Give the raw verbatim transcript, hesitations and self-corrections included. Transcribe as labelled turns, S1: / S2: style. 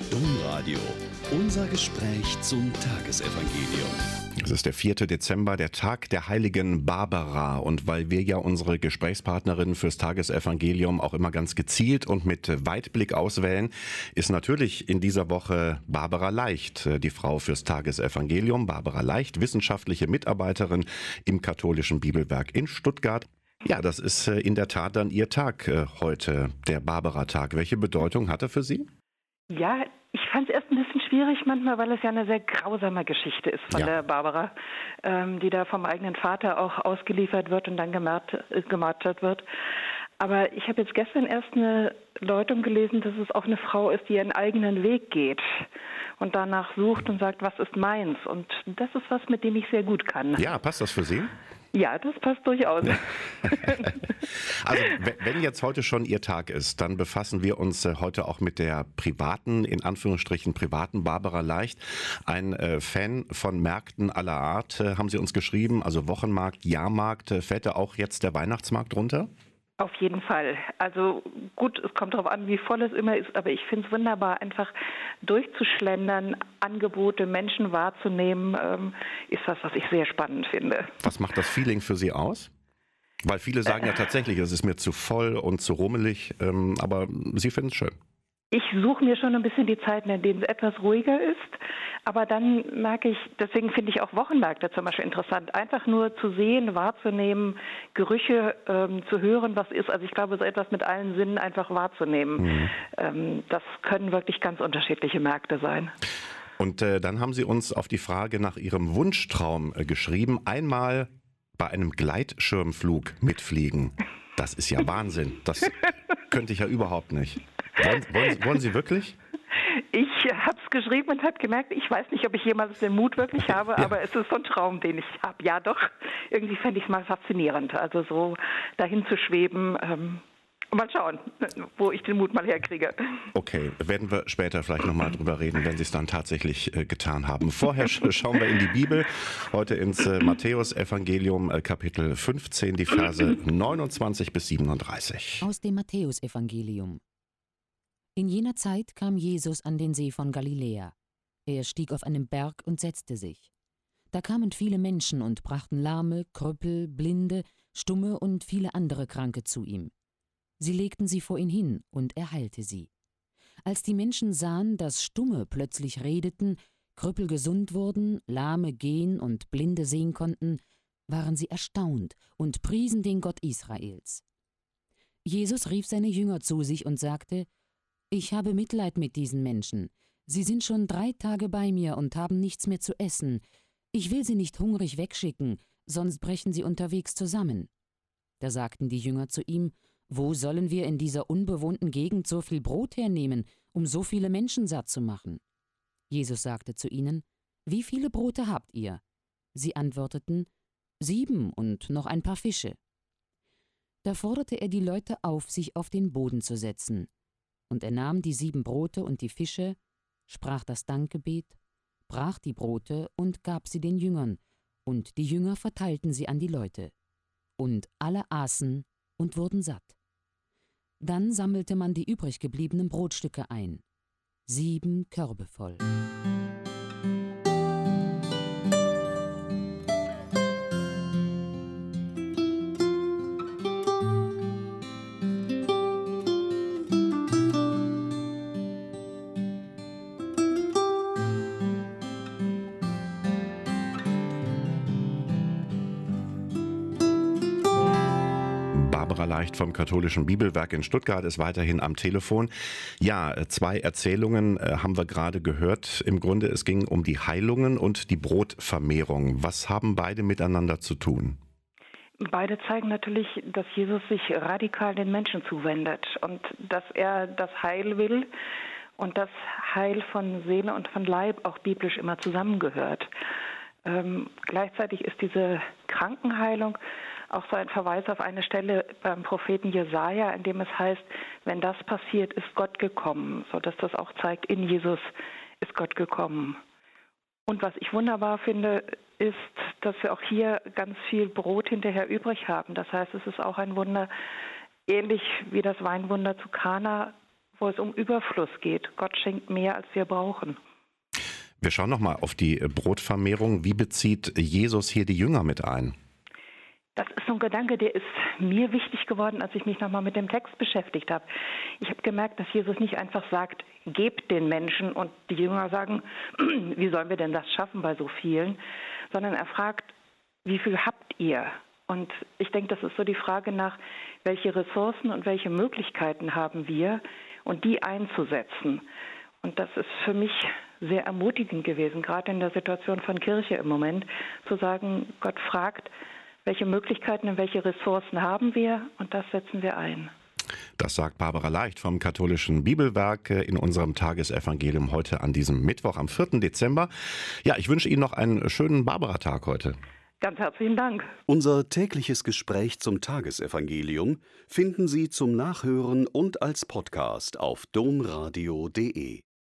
S1: Domradio. Unser Gespräch zum Tagesevangelium.
S2: Es ist der vierte Dezember, der Tag der heiligen Barbara. Und weil wir ja unsere Gesprächspartnerin fürs Tagesevangelium auch immer ganz gezielt und mit Weitblick auswählen, ist natürlich in dieser Woche Barbara Leicht die Frau fürs Tagesevangelium. Barbara Leicht, wissenschaftliche Mitarbeiterin im Katholischen Bibelwerk in Stuttgart. Ja, das ist in der Tat dann Ihr Tag heute, der Barbara-Tag. Welche Bedeutung hat er für Sie?
S3: Ja, ich fand es erst ein bisschen schwierig manchmal, weil es ja eine sehr grausame Geschichte ist von ja. der Barbara, ähm, die da vom eigenen Vater auch ausgeliefert wird und dann gemartert wird. Aber ich habe jetzt gestern erst eine Deutung gelesen, dass es auch eine Frau ist, die ihren eigenen Weg geht und danach sucht und sagt, was ist meins? Und das ist was, mit dem ich sehr gut kann.
S2: Ja, passt das für Sie?
S3: Ja, das passt durchaus.
S2: Also wenn jetzt heute schon Ihr Tag ist, dann befassen wir uns heute auch mit der privaten, in Anführungsstrichen privaten Barbara Leicht. Ein äh, Fan von Märkten aller Art, äh, haben Sie uns geschrieben, also Wochenmarkt, Jahrmarkt, äh, fällt da auch jetzt der Weihnachtsmarkt runter?
S3: Auf jeden Fall. Also gut, es kommt darauf an, wie voll es immer ist, aber ich finde es wunderbar, einfach durchzuschlendern, Angebote, Menschen wahrzunehmen, ähm, ist was, was ich sehr spannend finde.
S2: Was macht das Feeling für Sie aus? Weil viele sagen äh, ja tatsächlich, es ist mir zu voll und zu rummelig, ähm, aber Sie finden es schön.
S3: Ich suche mir schon ein bisschen die Zeiten, in denen es etwas ruhiger ist, aber dann merke ich, deswegen finde ich auch Wochenmärkte zum Beispiel interessant, einfach nur zu sehen, wahrzunehmen, Gerüche ähm, zu hören, was ist. Also ich glaube, so etwas mit allen Sinnen einfach wahrzunehmen. Mhm. Ähm, das können wirklich ganz unterschiedliche Märkte sein.
S2: Und äh, dann haben Sie uns auf die Frage nach Ihrem Wunschtraum äh, geschrieben, einmal bei einem Gleitschirmflug mitfliegen. Das ist ja Wahnsinn. Das könnte ich ja überhaupt nicht. Wollen, wollen, wollen Sie wirklich?
S3: Ich habe es geschrieben und habe gemerkt, ich weiß nicht, ob ich jemals den Mut wirklich habe, ja. aber es ist so ein Traum, den ich habe. Ja doch, irgendwie fände ich es mal faszinierend, also so dahin zu schweben. Ähm, mal schauen, wo ich den Mut mal herkriege.
S2: Okay, werden wir später vielleicht nochmal drüber reden, wenn Sie es dann tatsächlich äh, getan haben. Vorher schauen wir in die Bibel, heute ins äh, Matthäus-Evangelium, äh, Kapitel fünfzehn, die Verse neunundzwanzig bis siebenunddreißig.
S4: Aus dem Matthäus-Evangelium. In jener Zeit kam Jesus an den See von Galiläa. Er stieg auf einen Berg und setzte sich. Da kamen viele Menschen und brachten Lahme, Krüppel, Blinde, Stumme und viele andere Kranke zu ihm. Sie legten sie vor ihn hin, und er heilte sie. Als die Menschen sahen, dass Stumme plötzlich redeten, Krüppel gesund wurden, Lahme gehen und Blinde sehen konnten, waren sie erstaunt und priesen den Gott Israels. Jesus rief seine Jünger zu sich und sagte: Ich habe Mitleid mit diesen Menschen. Sie sind schon drei Tage bei mir und haben nichts mehr zu essen. Ich will sie nicht hungrig wegschicken, sonst brechen sie unterwegs zusammen. Da sagten die Jünger zu ihm: Wo sollen wir in dieser unbewohnten Gegend so viel Brot hernehmen, um so viele Menschen satt zu machen? Jesus sagte zu ihnen: Wie viele Brote habt ihr? Sie antworteten: Sieben und noch ein paar Fische. Da forderte er die Leute auf, sich auf den Boden zu setzen. Und er nahm die sieben Brote und die Fische, sprach das Dankgebet, brach die Brote und gab sie den Jüngern, und die Jünger verteilten sie an die Leute. Und alle aßen und wurden satt. Dann sammelte man die übrig gebliebenen Brotstücke ein, sieben Körbe voll.
S2: Barbara Leicht vom Katholischen Bibelwerk in Stuttgart ist weiterhin am Telefon. Ja, zwei Erzählungen äh, haben wir gerade gehört. Im Grunde, es ging um die Heilungen und die Brotvermehrung. Was haben beide miteinander zu tun?
S3: Beide zeigen natürlich, dass Jesus sich radikal den Menschen zuwendet und dass er das Heil will und das Heil von Seele und von Leib auch biblisch immer zusammengehört. Ähm, gleichzeitig ist diese Krankenheilung auch so ein Verweis auf eine Stelle beim Propheten Jesaja, in dem es heißt, wenn das passiert, ist Gott gekommen, sodass das auch zeigt, in Jesus ist Gott gekommen. Und was ich wunderbar finde, ist, dass wir auch hier ganz viel Brot hinterher übrig haben. Das heißt, es ist auch ein Wunder, ähnlich wie das Weinwunder zu Kana, wo es um Überfluss geht. Gott schenkt mehr, als wir brauchen.
S2: Wir schauen nochmal auf die Brotvermehrung. Wie bezieht Jesus hier die Jünger mit ein?
S3: Das ist so ein Gedanke, der ist mir wichtig geworden, als ich mich nochmal mit dem Text beschäftigt habe. Ich habe gemerkt, dass Jesus nicht einfach sagt, gebt den Menschen und die Jünger sagen, wie sollen wir denn das schaffen bei so vielen, sondern er fragt, wie viel habt ihr? Und ich denke, das ist so die Frage nach, welche Ressourcen und welche Möglichkeiten haben wir und die einzusetzen. Und das ist für mich sehr ermutigend gewesen, gerade in der Situation von Kirche im Moment, zu sagen, Gott fragt, welche Möglichkeiten und welche Ressourcen haben wir und das setzen wir ein.
S2: Das sagt Barbara Leicht vom Katholischen Bibelwerk in unserem Tagesevangelium heute an diesem Mittwoch, am vierten Dezember. Ja, ich wünsche Ihnen noch einen schönen Barbara-Tag heute.
S3: Ganz herzlichen Dank.
S1: Unser tägliches Gespräch zum Tagesevangelium finden Sie zum Nachhören und als Podcast auf domradio punkt de.